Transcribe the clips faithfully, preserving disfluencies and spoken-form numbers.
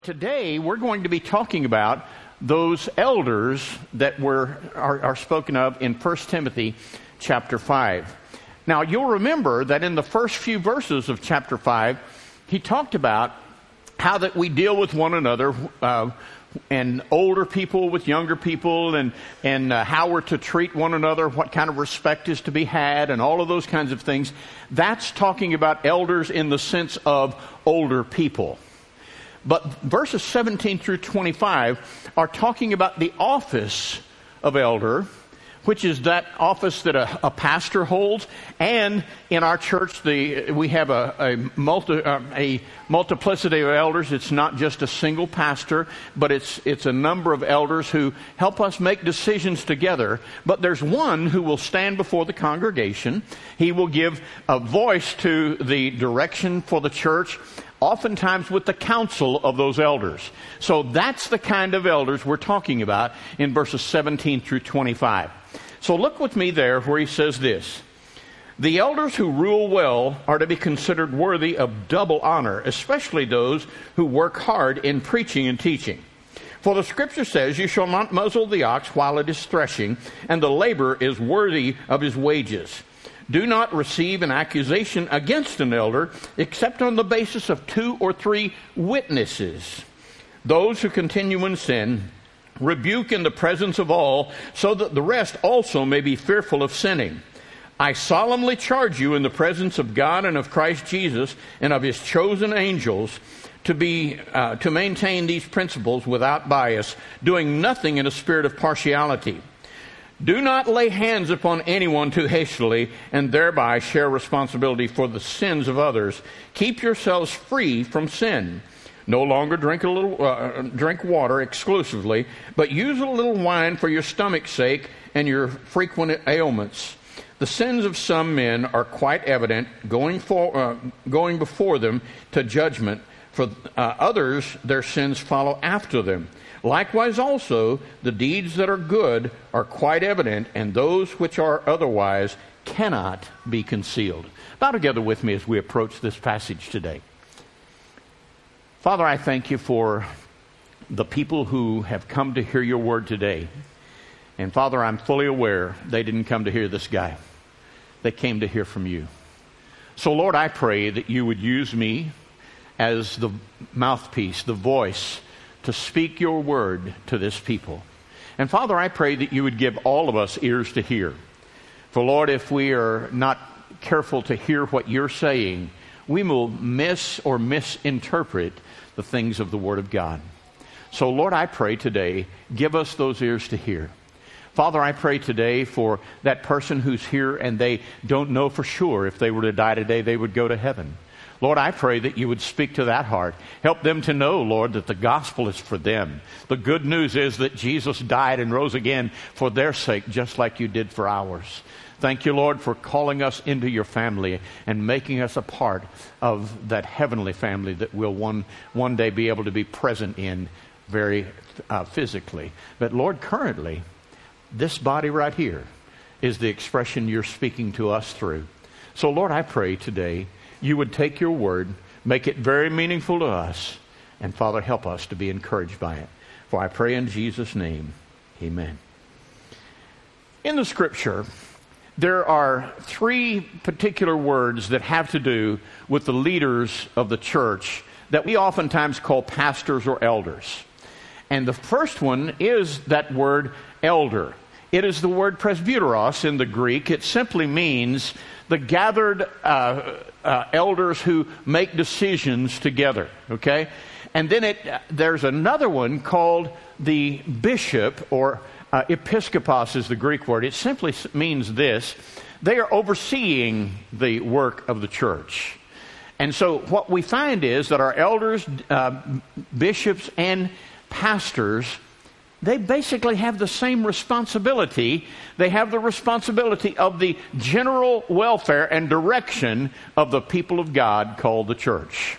Today, we're going to be talking about those elders that were are, are spoken of in First Timothy chapter five. Now, you'll remember that in the first few verses of chapter five, he talked about how that we deal with one another, uh, and older people with younger people, and, and uh, how we're to treat one another, what kind of respect is to be had, and all of those kinds of things. That's talking about elders in the sense of older people. But verses seventeen through twenty-five are talking about the office of elder, which is that office that a, a pastor holds. And in our church, the we have a, a, multi, uh, a multiplicity of elders. It's not just a single pastor, but it's it's a number of elders who help us make decisions together. But there's one who will stand before the congregation. He will give a voice to the direction for the church, oftentimes with the counsel of those elders. So that's the kind of elders we're talking about in verses seventeen through twenty-five. So look with me there where he says this: the elders who rule well are to be considered worthy of double honor, especially those who work hard in preaching and teaching. For the scripture says, "You shall not muzzle the ox while it is threshing, and the laborer is worthy of his wages." Do not receive an accusation against an elder except on the basis of two or three witnesses. Those who continue in sin, rebuke in the presence of all, so that the rest also may be fearful of sinning. I solemnly charge you in the presence of God and of Christ Jesus and of his chosen angels to be uh, to maintain these principles without bias, doing nothing in a spirit of partiality. Do not lay hands upon anyone too hastily, and thereby share responsibility for the sins of others. Keep yourselves free from sin. No longer drink a little uh, drink water exclusively, but use a little wine for your stomach's sake and your frequent ailments. The sins of some men are quite evident, going for uh, going before them to judgment. For uh, others, their sins follow after them. Likewise also, the deeds that are good are quite evident, and those which are otherwise cannot be concealed. Bow together with me as we approach this passage today. Father, I thank you for the people who have come to hear your word today. And Father, I'm fully aware they didn't come to hear this guy. They came to hear from you. So Lord, I pray that you would use me as the mouthpiece, the voice, to speak your word to this people. And Father, I pray that you would give all of us ears to hear. For Lord, if we are not careful to hear what you're saying, we will miss or misinterpret the things of the word of God. So Lord, I pray today, give us those ears to hear. Father, I pray today for that person who's here and they don't know for sure if they were to die today, they would go to heaven. Lord, I pray that you would speak to that heart. Help them to know, Lord, that the gospel is for them. The good news is that Jesus died and rose again for their sake, just like you did for ours. Thank you, Lord, for calling us into your family and making us a part of that heavenly family that we'll one, one day be able to be present in very uh, physically. But Lord, currently, this body right here is the expression you're speaking to us through. So Lord, I pray today you would take your word, make it very meaningful to us, and Father, help us to be encouraged by it. For I pray in Jesus' name, amen. In the scripture, there are three particular words that have to do with the leaders of the church that we oftentimes call pastors or elders. And the first one is that word elder. It is the word presbyteros in the Greek. It simply means the gathered uh, uh, elders who make decisions together, okay? And then it uh, there's another one called the bishop, or uh, episkopos is the Greek word. It simply means this: they are overseeing the work of the church. And so what we find is that our elders, uh, bishops, and pastors, they basically have the same responsibility. They have the responsibility of the general welfare and direction of the people of God called the church.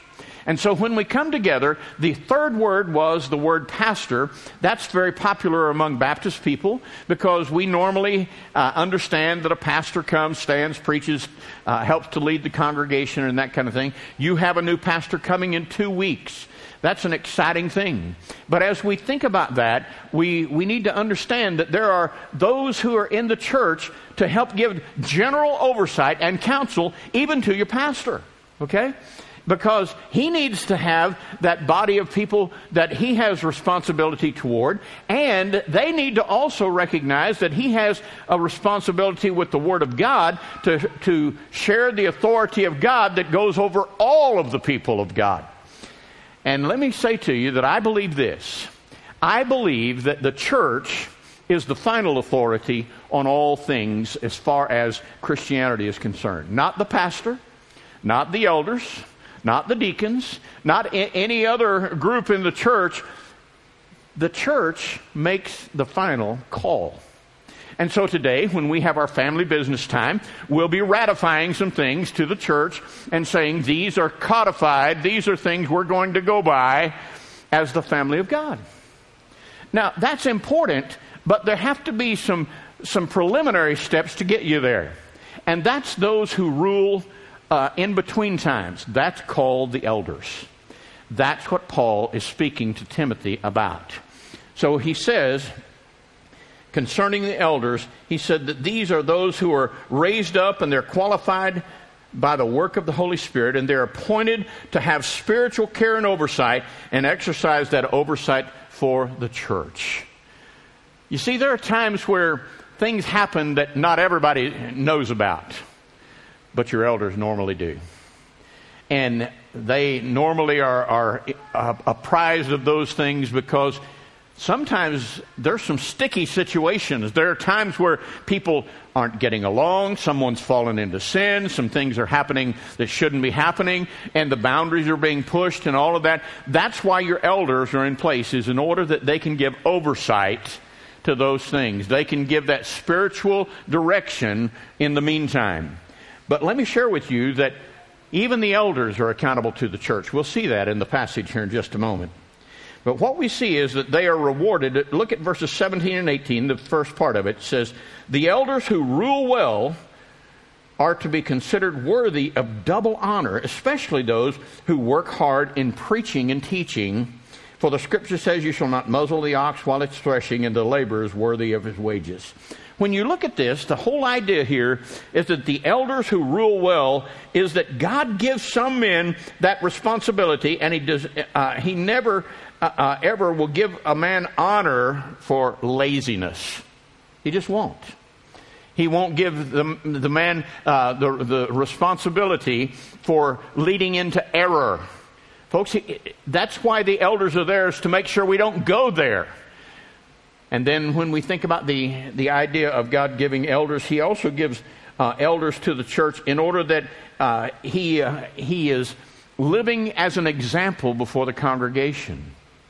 And so when we come together, the third word was the word pastor. That's very popular among Baptist people because we normally uh, understand that a pastor comes, stands, preaches, uh, helps to lead the congregation and that kind of thing. You have a new pastor coming in two weeks. That's an exciting thing. But as we think about that, we, we need to understand that there are those who are in the church to help give general oversight and counsel even to your pastor. Okay? Because he needs to have that body of people that he has responsibility toward, and they need to also recognize that he has a responsibility with the Word of God to, to share the authority of God that goes over all of the people of God. And let me say to you that I believe this. I believe that the church is the final authority on all things as far as Christianity is concerned. Not the pastor, not the elders, not the deacons, not I- any other group in the church. The church makes the final call. And so today, when we have our family business time, we'll be ratifying some things to the church and saying these are codified, these are things we're going to go by as the family of God. Now, that's important, but there have to be some, some preliminary steps to get you there. And that's those who rule Uh, in between times. That's called the elders. That's what Paul is speaking to Timothy about. So he says, concerning the elders, he said that these are those who are raised up and they're qualified by the work of the Holy Spirit, and they're appointed to have spiritual care and oversight and exercise that oversight for the church. You see, there are times where things happen that not everybody knows about, but your elders normally do. And they normally are, are uh, apprised of those things because sometimes there's some sticky situations. There are times where people aren't getting along, someone's fallen into sin, some things are happening that shouldn't be happening, and the boundaries are being pushed and all of that. That's why your elders are in place, is in order that they can give oversight to those things. They can give that spiritual direction in the meantime. But let me share with you that even the elders are accountable to the church. We'll see that in the passage here in just a moment. But what we see is that they are rewarded. Look at verses seventeen and eighteen, the first part of it says, the elders who rule well are to be considered worthy of double honor, especially those who work hard in preaching and teaching. For the scripture says, you shall not muzzle the ox while it's threshing, and the laborer is worthy of his wages. When you look at this, the whole idea here is that the elders who rule well is that God gives some men that responsibility, and he does. Uh, he never uh, uh, ever will give a man honor for laziness. He just won't. He won't give the, the man uh, the, the responsibility for leading into error. Folks, he, that's why the elders are there, is to make sure we don't go there. And then when we think about the, the idea of God giving elders, he also gives uh, elders to the church in order that uh, he, uh, he is living as an example before the congregation.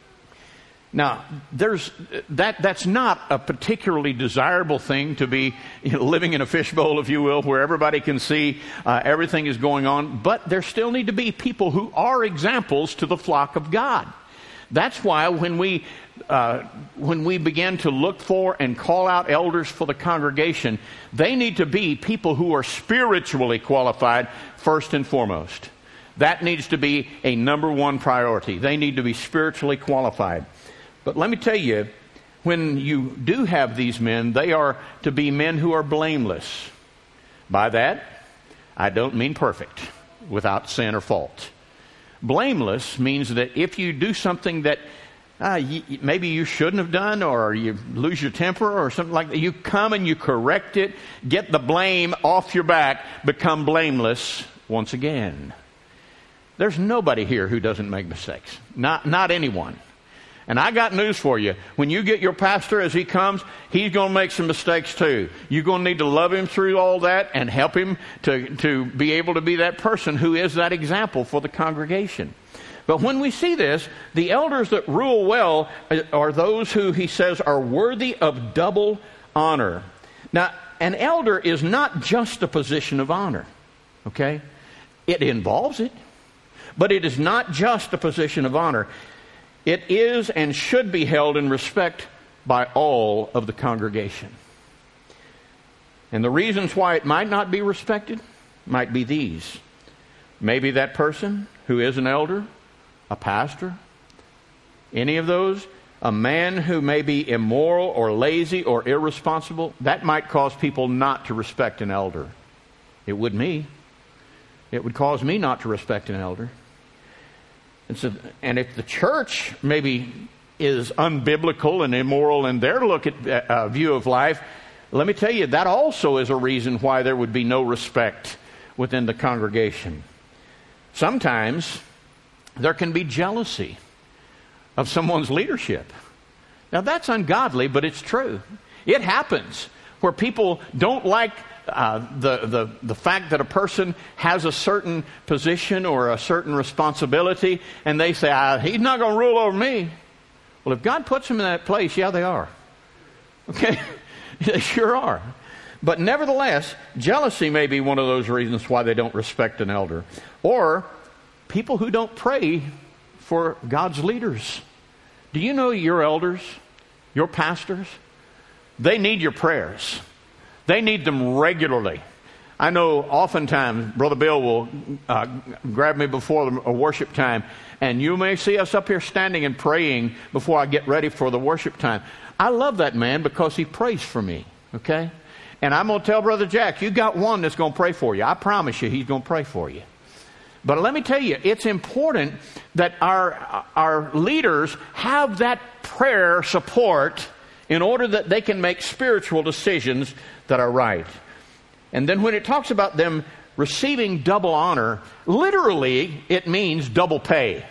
Now, there's that. That's not a particularly desirable thing to be, you know, living in a fishbowl, if you will, where everybody can see uh, everything is going on. But there still need to be people who are examples to the flock of God. That's why when we uh, when we begin to look for and call out elders for the congregation, they need to be people who are spiritually qualified first and foremost. That needs to be a number one priority. They need to be spiritually qualified. But let me tell you, when you do have these men, they are to be men who are blameless. By that, I don't mean perfect, without sin or fault. Blameless means that if you do something that uh, you, maybe you shouldn't have done, or you lose your temper or something like that, you come and you correct it, get the blame off your back, become blameless once again. There's nobody here who doesn't make mistakes. Not, not anyone. And I got news for you. When you get your pastor, as he comes, he's going to make some mistakes too. You're going to need to love him through all that and help him to, to be able to be that person who is that example for the congregation. But when we see this, the elders that rule well are those who, he says, are worthy of double honor. Now, an elder is not just a position of honor, okay? It involves it. But it is not just a position of honor. It is and should be held in respect by all of the congregation. And the reasons why it might not be respected might be these. Maybe that person who is an elder, a pastor, any of those, a man who may be immoral or lazy or irresponsible, that might cause people not to respect an elder. It would me. It would cause me not to respect an elder. And so, and if the church maybe is unbiblical and immoral in their look at uh, view of life, let me tell you, that also is a reason why there would be no respect within the congregation. Sometimes there can be jealousy of someone's leadership. Now that's ungodly, but it's true. It happens where people don't like uh, the, the, the fact that a person has a certain position or a certain responsibility, and they say, ah, he's not going to rule over me. Well, if God puts them in that place, yeah, they are. Okay? They sure are. But nevertheless, jealousy may be one of those reasons why they don't respect an elder. Or people who don't pray for God's leaders. Do you know your elders, your pastors? They need your prayers. They need them regularly. I know oftentimes Brother Bill will uh, grab me before the, a worship time, and you may see us up here standing and praying before I get ready for the worship time. I love that man because he prays for me, okay? And I'm going to tell Brother Jack, you got one that's going to pray for you. I promise you he's going to pray for you. But let me tell you, it's important that our, our leaders have that prayer support in order that they can make spiritual decisions that are right. And then when it talks about them receiving double honor, literally it means double pay.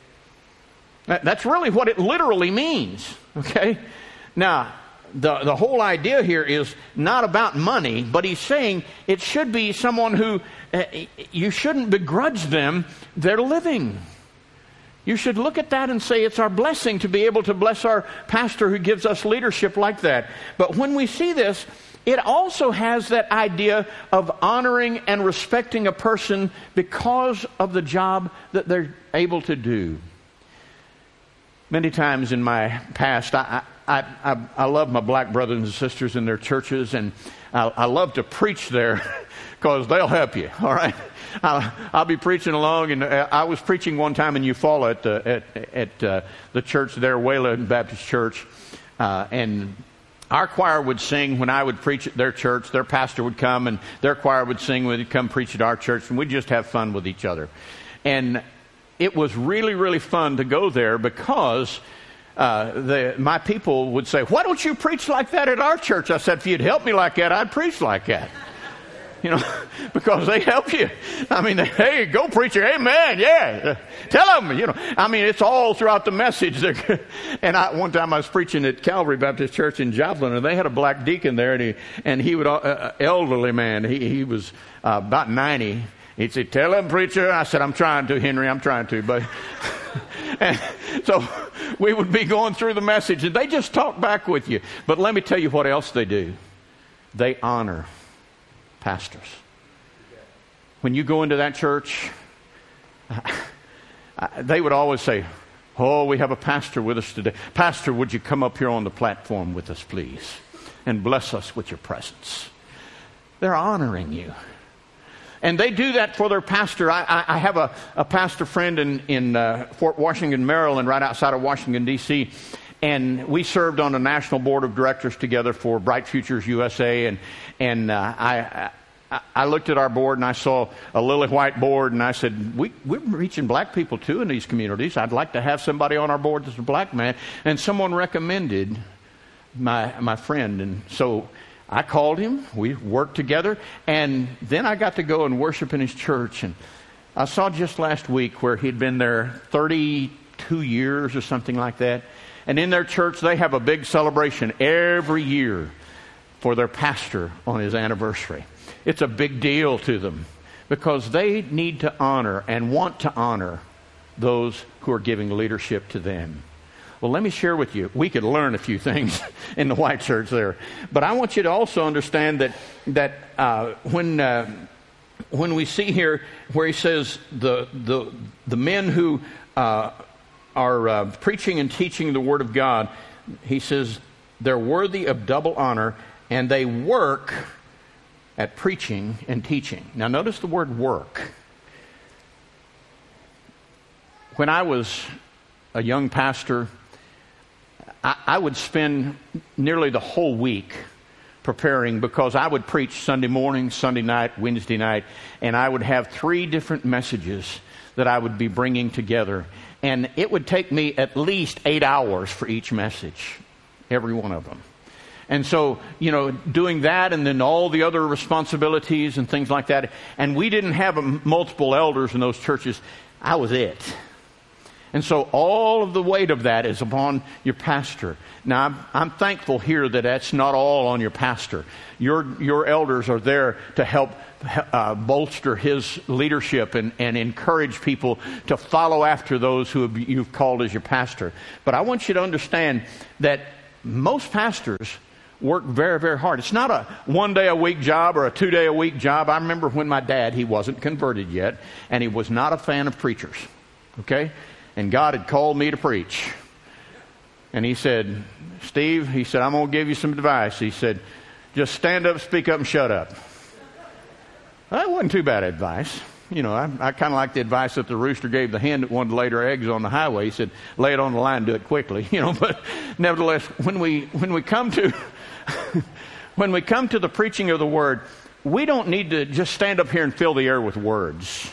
That's really what it literally means, okay? Now, the, the whole idea here is not about money, but he's saying it should be someone who, uh, you shouldn't begrudge them their living. You should look at that and say it's our blessing to be able to bless our pastor who gives us leadership like that. But when we see this, it also has that idea of honoring and respecting a person because of the job that they're able to do. Many times in my past, I, I, I, I love my black brothers and sisters in their churches, and I, I love to preach there because they'll help you, all right? I'll, I'll be preaching along, and I was preaching one time in Eufaula at the, at, at, uh, the church there, Wayland Baptist Church, uh, and our choir would sing when I would preach at their church. Their pastor would come, and their choir would sing when they'd come preach at our church, and we'd just have fun with each other. And it was really, really fun to go there because uh, the, my people would say, why don't you preach like that at our church? I said, if you'd help me like that, I'd preach like that. You know, because they help you. I mean, hey, go preacher, amen, yeah. Tell them, you know. I mean, it's all throughout the message. And I, one time I was preaching at Calvary Baptist Church in Joplin, and they had a black deacon there, and he, and he would, uh, elderly man, he, he was uh, about ninety. He'd say, tell them, preacher. I said, I'm trying to, Henry, I'm trying to. But and so we would be going through the message, and they just talk back with you. But let me tell you what else they do. They honor pastors. When you go into that church, they would always say, oh, we have a pastor with us today. Pastor, would you come up here on the platform with us, please, and bless us with your presence? They're honoring you. And they do that for their pastor. I, I, I have a, a pastor friend in, in uh, Fort Washington, Maryland, right outside of Washington, D C, and we served on a national board of directors together for Bright Futures U S A. And and uh, I, I I looked at our board and I saw a lily white board, and I said, we, we're reaching black people too in these communities. I'd like to have somebody on our board that's a black man. And someone recommended my my friend, and so I called him. We worked together, and then I got to go and worship in his church. And I saw just last week where he'd been there thirty-two years or something like that. And in their church, they have a big celebration every year for their pastor on his anniversary. It's a big deal to them because they need to honor and want to honor those who are giving leadership to them. Well, let me share with you. We could learn a few things in the white church there. But I want you to also understand that that uh, when uh, when we see here where he says the the the men who uh, are uh, preaching and teaching the Word of God, he says they're worthy of double honor, and they work at preaching and teaching. Now notice the word work. When I was a young pastor, I, I would spend nearly the whole week preparing, because I would preach Sunday morning, Sunday night, Wednesday night, and I would have three different messages that I would be bringing together. And it would take me at least eight hours for each message, every one of them. And so, you know, doing that and then all the other responsibilities and things like that. And we didn't have multiple elders in those churches. I was it. And so all of the weight of that is upon your pastor. Now, I'm, I'm thankful here that that's not all on your pastor. Your your elders are there to help uh, bolster his leadership and, and encourage people to follow after those who have, you've called as your pastor. But I want you to understand that most pastors work very, very hard. It's not a one-day-a-week job or a two-day-a-week job. I remember when my dad, he wasn't converted yet, and he was not a fan of preachers. Okay? And God had called me to preach. And he said, Steve, he said, I'm going to give you some advice. He said, just stand up, speak up, and shut up. Well, that wasn't too bad advice. You know, I, I kind of like the advice that the rooster gave the hen that wanted to lay her eggs on the highway. He said, lay it on the line, do it quickly. You know, but nevertheless, when we when we come to when we come to the preaching of the Word, we don't need to just stand up here and fill the air with words.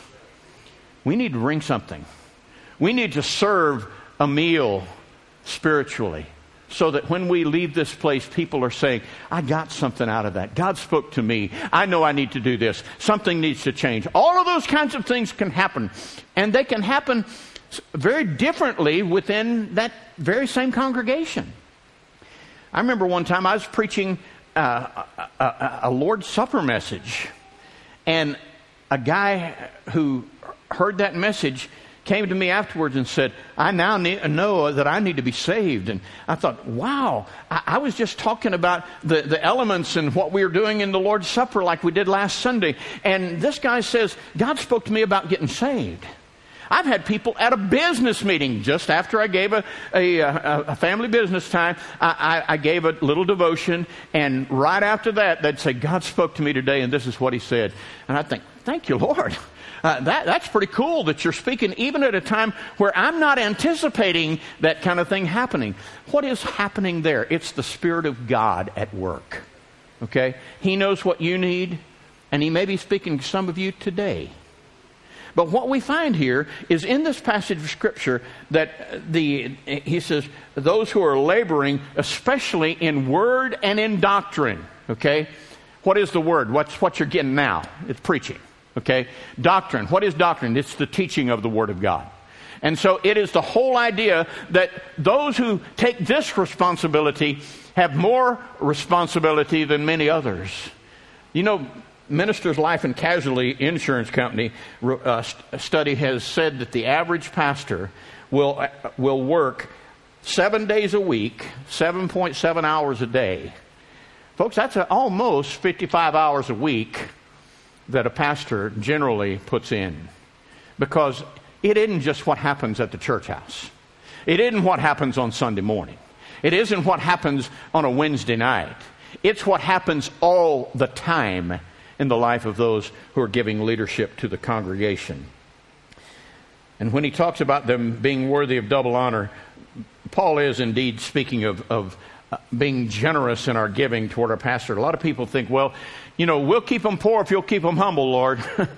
We need to bring something. We need to serve a meal spiritually, so that when we leave this place, people are saying, I got something out of that. God spoke to me. I know I need to do this. Something needs to change. All of those kinds of things can happen. And they can happen very differently within that very same congregation. I remember one time I was preaching uh, a, a, a Lord's Supper message. And a guy who heard that message came to me afterwards and said, I now need, know that I need to be saved. And I thought, wow, I, I was just talking about the, the elements and what we were doing in the Lord's Supper like we did last Sunday. And this guy says, God spoke to me about getting saved. I've had people at a business meeting just after I gave a, a, a family business time, I, I, I gave a little devotion, and right after that, they'd say, God spoke to me today, and this is what he said. And I think, thank you, Lord. Uh, that, that's pretty cool that you're speaking even at a time where I'm not anticipating that kind of thing happening. What is happening there? It's the Spirit of God at work. Okay? He knows what you need, and he may be speaking to some of you today. But what we find here is in this passage of Scripture that the he says, those who are laboring, especially in word and in doctrine. Okay? What is the word? What's what you're getting now? It's preaching. Okay? Doctrine. What is doctrine? It's the teaching of the Word of God. And so it is the whole idea that those who take this responsibility have more responsibility than many others. You know, Minister's Life and Casualty Insurance Company uh, study has said that the average pastor will uh, will work seven days a week, seven point seven hours a day. Folks, that's a, almost fifty-five hours a week that a pastor generally puts in, because it isn't just what happens at the church house. It isn't what happens on Sunday morning. It isn't what happens on a Wednesday night. It's what happens all the time in the life of those who are giving leadership to the congregation. And when he talks about them being worthy of double honor, Paul is indeed speaking of, of uh, being generous in our giving toward our pastor. A lot of people think, well, you know, we'll keep them poor if you'll keep them humble, Lord.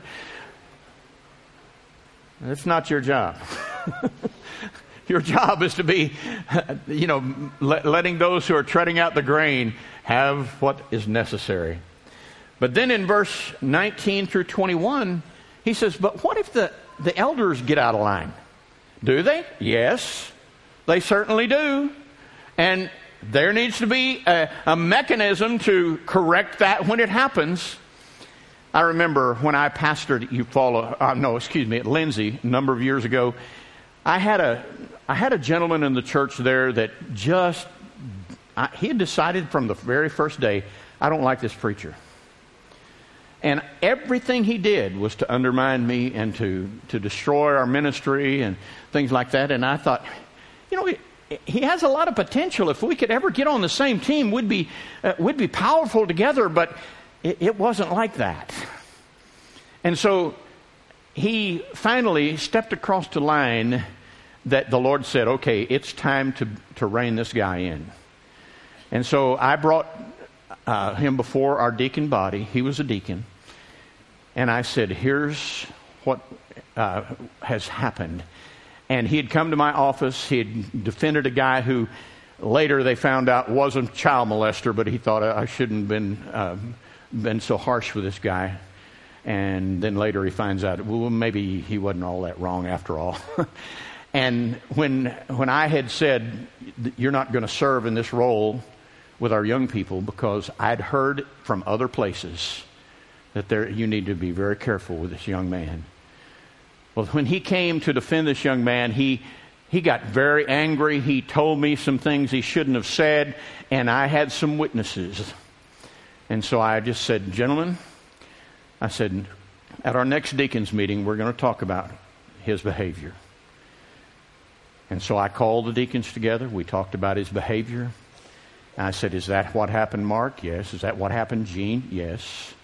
That's not your job. Your job is to be, you know, let, letting those who are treading out the grain have what is necessary. But then in verse nineteen through twenty-one, he says, but what if the, the elders get out of line? Do they? Yes, they certainly do. And there needs to be a, a mechanism to correct that when it happens. I remember when I pastored Eufaula, uh, no, excuse me, at Lindsay a number of years ago, I had a I had a gentleman in the church there that just, I, he had decided from the very first day, I don't like this preacher. And everything he did was to undermine me and to, to destroy our ministry and things like that. And I thought, you know, he, he has a lot of potential. If we could ever get on the same team, we'd be, uh, we'd be powerful together. But it, it wasn't like that. And so he finally stepped across the line that the Lord said, okay, it's time to, to rein this guy in. And so I brought uh, him before our deacon body. He was a deacon. And I said, here's what uh, has happened. And he had come to my office. He had defended a guy who later they found out wasn't a child molester, but he thought I shouldn't have been, uh, been so harsh with this guy. And then later he finds out, well, maybe he wasn't all that wrong after all. And when when I had said, you're not going to serve in this role with our young people, because I'd heard from other places that there you need to be very careful with this young man. Well, when he came to defend this young man, he he got very angry. He told me some things he shouldn't have said, and I had some witnesses. And so I just said, gentlemen, I said, at our next deacons meeting, we're going to talk about his behavior. And so I called the deacons together. We talked about his behavior. And I said, is that what happened, Mark? Yes. Is that what happened, Gene? Yes.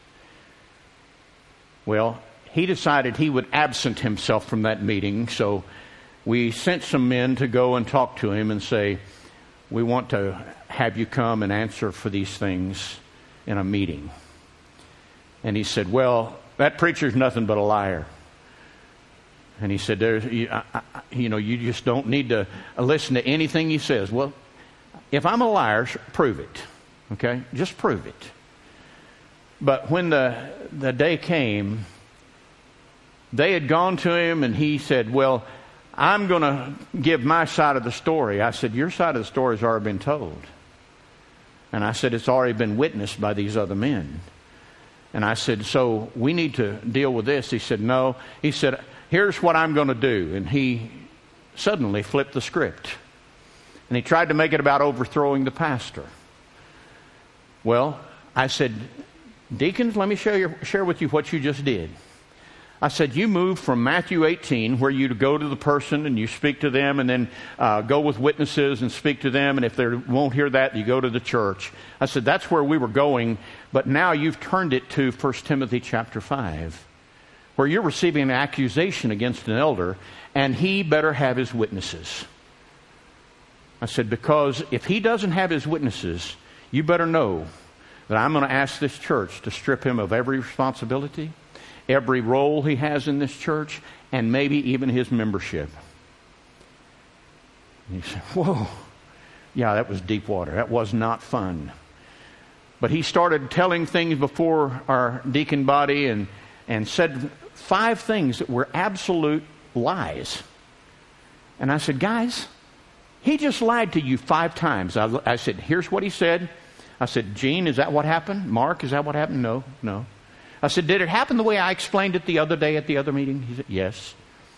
Well, he decided he would absent himself from that meeting. So we sent some men to go and talk to him and say, we want to have you come and answer for these things in a meeting. And he said, well, that preacher's nothing but a liar. And he said, There's, you, I, I, you know, you just don't need to listen to anything he says. Well, if I'm a liar, prove it. Okay? Just prove it. But when the, the day came, they had gone to him and he said, well, I'm going to give my side of the story. I said, your side of the story has already been told. And I said, it's already been witnessed by these other men. And I said, so we need to deal with this. He said, no. He said, here's what I'm going to do. And he suddenly flipped the script. And he tried to make it about overthrowing the pastor. Well, I said, deacons, let me share, your, share with you what you just did. I said, you moved from Matthew eighteen, where you go to the person and you speak to them, and then uh, go with witnesses and speak to them, and if they won't hear that, you go to the church. I said, that's where we were going, but now you've turned it to First Timothy chapter five, where you're receiving an accusation against an elder, and he better have his witnesses. I said, because if he doesn't have his witnesses, you better know that I'm going to ask this church to strip him of every responsibility, every role he has in this church, and maybe even his membership. And he said, whoa, yeah, that was deep water. That was not fun. But he started telling things before our deacon body and, and said five things that were absolute lies. And I said, guys, he just lied to you five times. I, I said, here's what he said. I said, Gene, is that what happened? Mark, is that what happened? No, no. I said, did it happen the way I explained it the other day at the other meeting? He said, yes.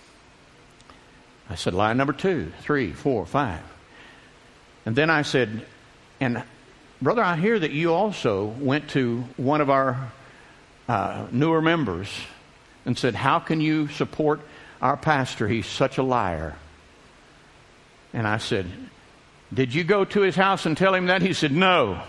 I said, lie number two, three, four, five. And then I said, and brother, I hear that you also went to one of our uh, newer members and said, how can you support our pastor? He's such a liar. And I said, did you go to his house and tell him that? He said, no.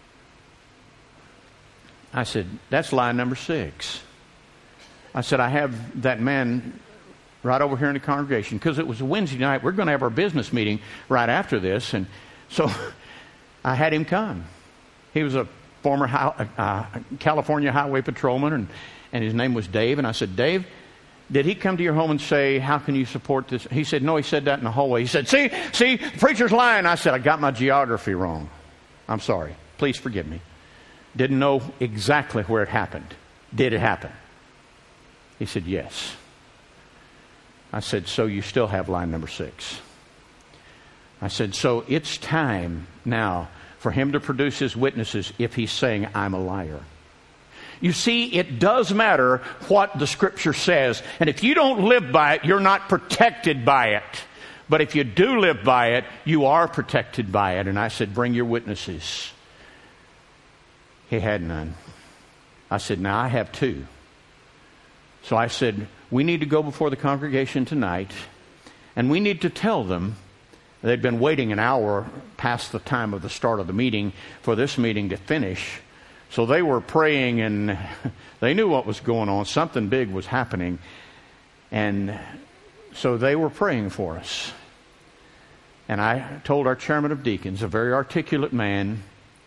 I said, that's lie number six. I said, I have that man right over here in the congregation, because it was a Wednesday night. We're going to have our business meeting right after this. And so I had him come. He was a former high, uh, California highway patrolman, and, and his name was Dave. And I said, Dave, did he come to your home and say, how can you support this? He said, no, he said that in the hallway. He said, see, see, the preacher's lying. I said, I got my geography wrong. I'm sorry. Please forgive me. Didn't know exactly where it happened. Did it happen? He said, yes. I said, so you still have line number six. I said, so it's time now for him to produce his witnesses if he's saying I'm a liar. You see, it does matter what the Scripture says. And if you don't live by it, you're not protected by it. But if you do live by it, you are protected by it. And I said, bring your witnesses. He had none. I said, now I have two. So I said, we need to go before the congregation tonight, and we need to tell them they'd been waiting an hour past the time of the start of the meeting for this meeting to finish. So they were praying, and they knew what was going on. Something big was happening. And so they were praying for us. And I told our chairman of deacons, a very articulate man,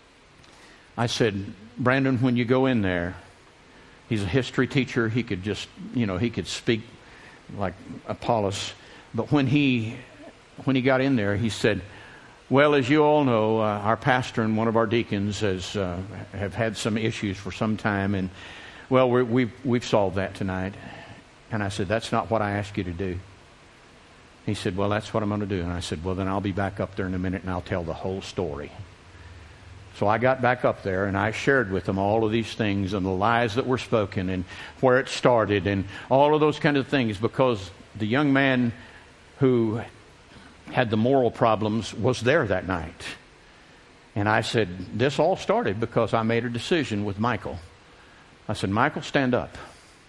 I said, Brandon, when you go in there, he's a history teacher. He could just, you know, he could speak like Apollos. But when he when he got in there, he said, well, as you all know, uh, our pastor and one of our deacons has uh, have had some issues for some time. And, well, we're, we've, we've solved that tonight. And I said, that's not what I asked you to do. He said, well, that's what I'm going to do. And I said, well, then I'll be back up there in a minute and I'll tell the whole story. So I got back up there and I shared with them all of these things and the lies that were spoken and where it started and all of those kind of things, because the young man who had the moral problems was there that night. And I said, this all started because I made a decision with Michael. I said, Michael, stand up.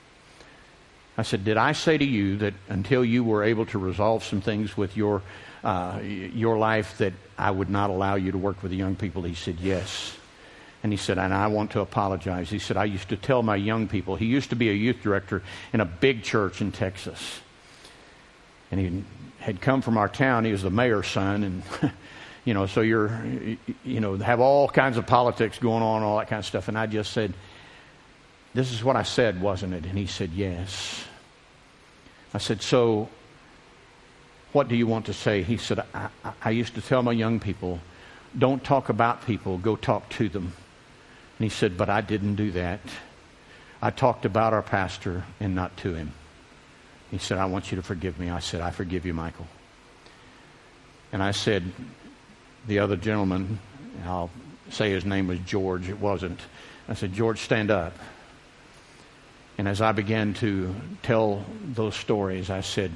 I said, did I say to you that until you were able to resolve some things with your uh, your life that I would not allow you to work with the young people? He said, yes. And he said, and I want to apologize. He said, I used to tell my young people, he used to be a youth director in a big church in Texas. And he had come from our town. He was the mayor's son. And, you know, so you're, you know, have all kinds of politics going on, all that kind of stuff. And I just said, this is what I said, wasn't it? And he said, yes. I said, so what do you want to say? He said, I, I, I used to tell my young people, don't talk about people, go talk to them. And he said, but I didn't do that. I talked about our pastor and not to him. He said, I want you to forgive me. I said, I forgive you, Michael. And I said, the other gentleman, I'll say his name was George, it wasn't. I said, George, stand up. And as I began to tell those stories, I said,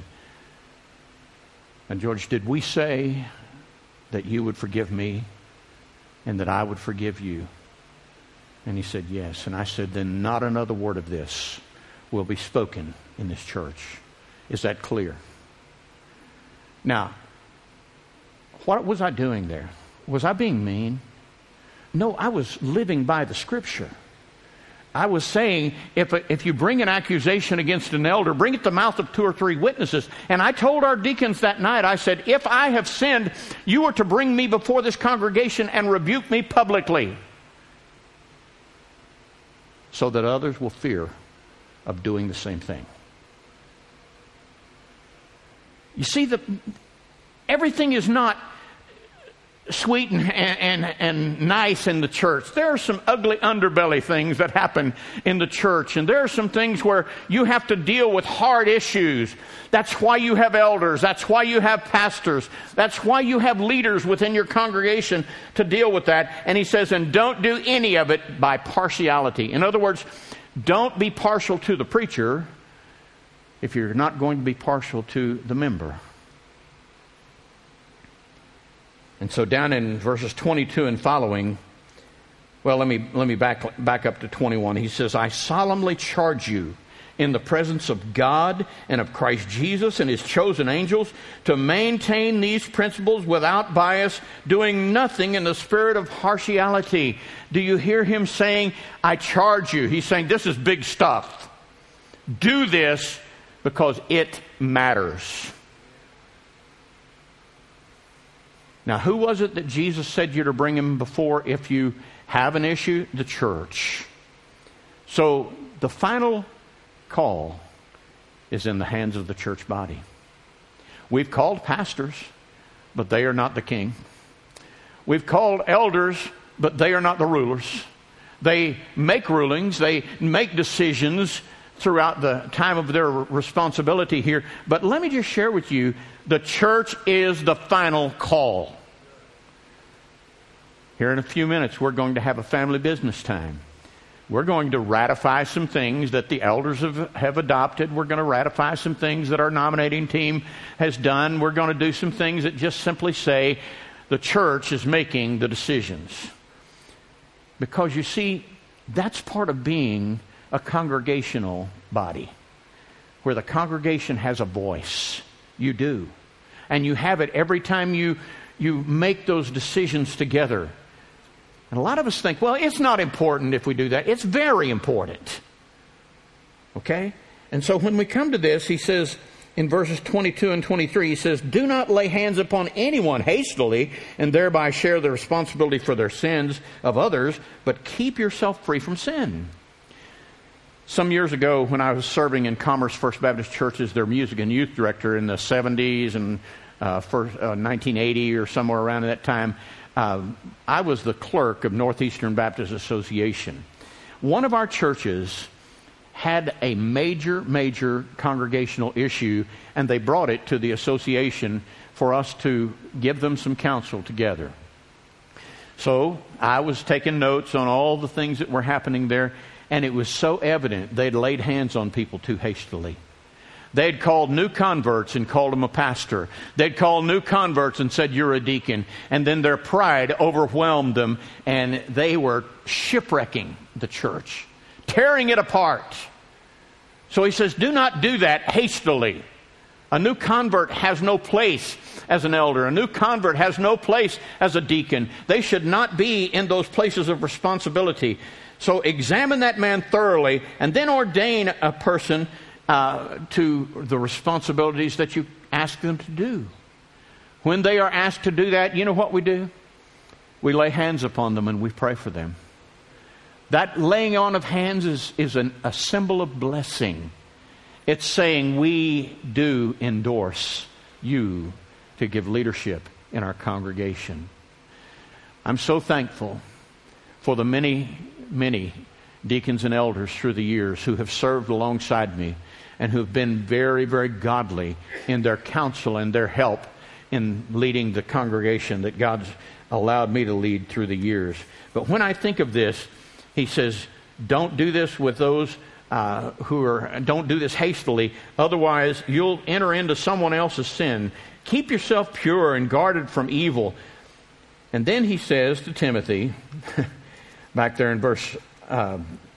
and George, did we say that you would forgive me and that I would forgive you? And he said, yes. And I said, then not another word of this will be spoken in this church. Is that clear? Now, what was I doing there? Was I being mean? No, I was living by the Scripture. I was saying, if if you bring an accusation against an elder, bring it to the mouth of two or three witnesses. And I told our deacons that night, I said, if I have sinned, you are to bring me before this congregation and rebuke me publicly, so that others will fear of doing the same thing. You see, the, everything is not sweet and, and, and nice in the church. There are some ugly underbelly things that happen in the church, and there are some things where you have to deal with hard issues. That's why you have elders. That's why you have pastors. That's why you have leaders within your congregation to deal with that. And he says, and don't do any of it by partiality. In other words, don't be partial to the preacher if you're not going to be partial to the member. And so down in verses twenty-two and following, well, let me let me back back up to twenty-one. He says, I solemnly charge you in the presence of God and of Christ Jesus and his chosen angels to maintain these principles without bias, doing nothing in the spirit of partiality. Do you hear him saying, I charge you? He's saying, this is big stuff. Do this because it matters. Now, who was it that Jesus said you're to bring him before if you have an issue? The church. So the final call is in the hands of the church body. We've called pastors, but they are not the king. We've called elders, but they are not the rulers. They make rulings, they make decisions throughout the time of their responsibility here. But let me just share with you, the church is the final call. Here in a few minutes, we're going to have a family business time. We're going to ratify some things that the elders have, have adopted. We're going to ratify some things that our nominating team has done. We're going to do some things that just simply say the church is making the decisions. Because you see, That's part of being a congregational body, where the congregation has a voice. You do. And you have it every time you, you make those decisions together. And a lot of us think, well, it's not important if we do that. It's very important. Okay? And so when we come to this, he says in verses twenty-two and twenty-three, he says, do not lay hands upon anyone hastily and thereby share the responsibility for their sins of others, but keep yourself free from sin. Some years ago, when I was serving in Commerce First Baptist Church as their music and youth director in the seventies and uh, first, uh, nineteen eighty or somewhere around that time, uh, I was the clerk of Northeastern Baptist Association. One of our churches had a major, major congregational issue, and they brought it to the association for us to give them some counsel together. So I was taking notes on all the things that were happening there, and it was so evident they'd laid hands on people too hastily. They'd called new converts and called them a pastor. They'd called new converts and said, you're a deacon. And then their pride overwhelmed them, and they were shipwrecking the church, tearing it apart. So he says, do not do that hastily. A new convert has no place as an elder. A new convert has no place as a deacon. They should not be in those places of responsibility. So examine that man thoroughly and then ordain a person uh, to the responsibilities that you ask them to do. When they are asked to do that, you know what we do? We lay hands upon them and we pray for them. That laying on of hands is, is an, a symbol of blessing. It's saying we do endorse you to give leadership in our congregation. I'm so thankful for the many, many deacons and elders through the years who have served alongside me and who have been very, very godly in their counsel and their help in leading the congregation that God's allowed me to lead through the years. But when I think of this, he says, don't do this with those uh, who are, don't do this hastily. Otherwise, you'll enter into someone else's sin. Keep yourself pure and guarded from evil. And then he says to Timothy, back there in verse uh,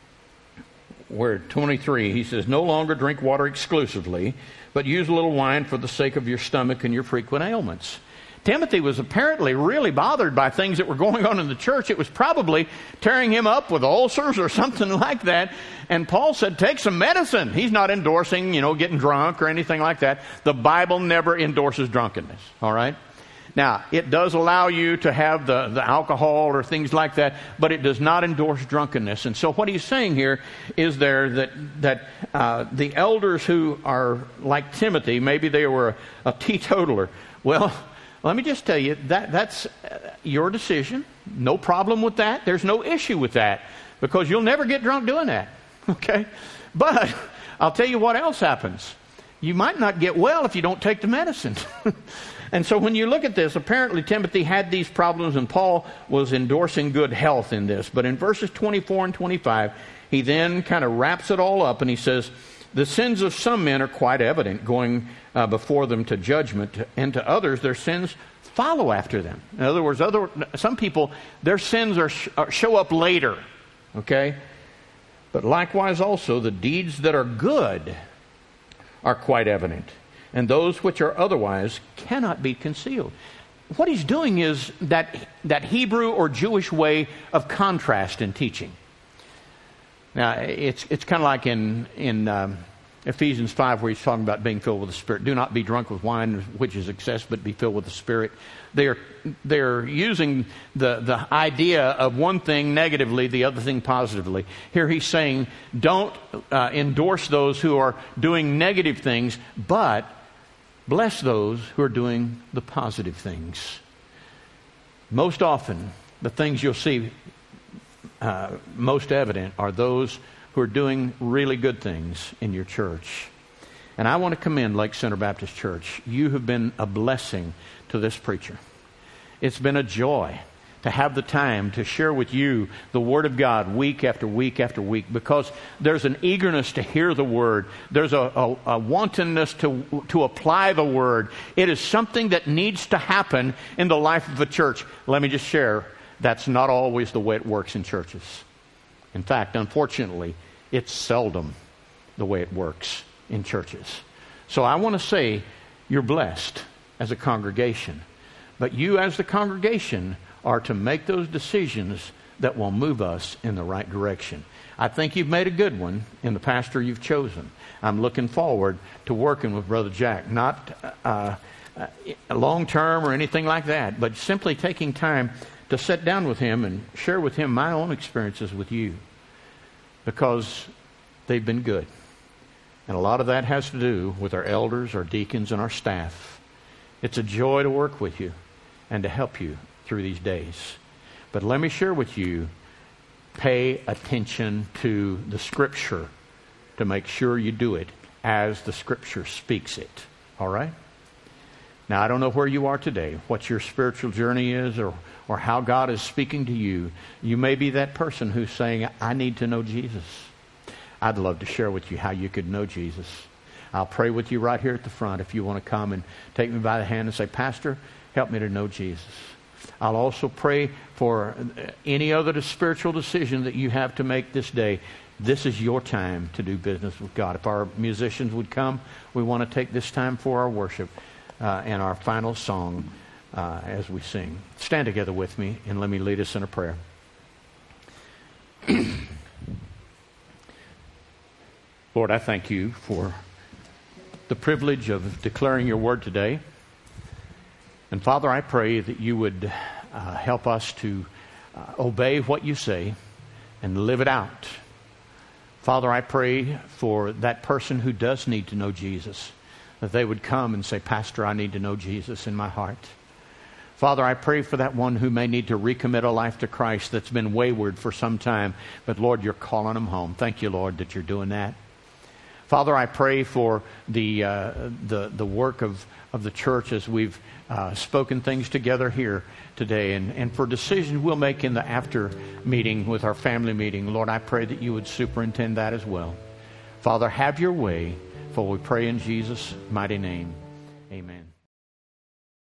where twenty-three, he says, no longer drink water exclusively, but use a little wine for the sake of your stomach and your frequent ailments. Timothy was apparently really bothered by things that were going on in the church. It was probably tearing him up with ulcers or something like that. And Paul said, take some medicine. He's not endorsing, you know, getting drunk or anything like that. The Bible never endorses drunkenness, all right? Now, it does allow you to have the, the alcohol or things like that, but it does not endorse drunkenness. And so what he's saying here is there that, that uh, the elders who are like Timothy, maybe they were a, a teetotaler. Well, let me just tell you, that that's your decision. No problem with that. There's no issue with that because you'll never get drunk doing that. Okay? But I'll tell you what else happens. You might not get well if you don't take the medicine. And so when you look at this, apparently Timothy had these problems and Paul was endorsing good health in this. But in verses twenty-four and twenty-five, he then kind of wraps it all up and he says, the sins of some men are quite evident, going uh, before them to judgment, and to others their sins follow after them. In other words, other some people, their sins are, are show up later, okay? But likewise also the deeds that are good are quite evident, and those which are otherwise cannot be concealed. What he's doing is that, that Hebrew or Jewish way of contrast in teaching. Now, it's it's kind of like in in um, Ephesians five where he's talking about being filled with the Spirit. Do not be drunk with wine, which is excess, but be filled with the Spirit. They're they're using the, the idea of one thing negatively, the other thing positively. Here he's saying, don't uh, endorse those who are doing negative things, but bless those who are doing the positive things. Most often, the things you'll see Uh, most evident are those who are doing really good things in your church. And I want to commend Lake Center Baptist Church. You have been a blessing to this preacher. It's been a joy to have the time to share with you the Word of God week after week after week, because there's an eagerness to hear the Word. There's a, a, a wantonness to, to apply the Word. It is something that needs to happen in the life of a church. Let me just share. That's not always the way it works in churches. In fact, unfortunately, it's seldom the way it works in churches. So I want to say you're blessed as a congregation. But you as the congregation are to make those decisions that will move us in the right direction. I think you've made a good one in the pastor you've chosen. I'm looking forward to working with Brother Jack. Not uh, uh, long-term or anything like that, but simply taking time to sit down with him and share with him my own experiences with you. Because they've been good. And a lot of that has to do with our elders, our deacons, and our staff. It's a joy to work with you and to help you through these days. But let me share with you, pay attention to the Scripture to make sure you do it as the Scripture speaks it. All right? Now, I don't know where you are today, what your spiritual journey is, or, or how God is speaking to you. You may be that person who's saying, I need to know Jesus. I'd love to share with you how you could know Jesus. I'll pray with you right here at the front if you want to come and take me by the hand and say, Pastor, help me to know Jesus. I'll also pray for any other spiritual decision that you have to make this day. This is your time to do business with God. If our musicians would come, we want to take this time for our worship uh, and our final song uh, as we sing. Stand together with me and let me lead us in a prayer. Lord, I thank you for the privilege of declaring your word today. And Father, I pray that you would uh, help us to uh, obey what you say and live it out. Father, I pray for that person who does need to know Jesus, that they would come and say, Pastor, I need to know Jesus in my heart. Father, I pray for that one who may need to recommit a life to Christ that's been wayward for some time, but Lord, you're calling them home. Thank you, Lord, that you're doing that. Father, I pray for the uh, the the work of, of the church as we've uh, spoken things together here today, and, and for decisions we'll make in the after meeting with our family meeting. Lord, I pray that you would superintend that as well. Father, have your way, for we pray in Jesus' mighty name. Amen.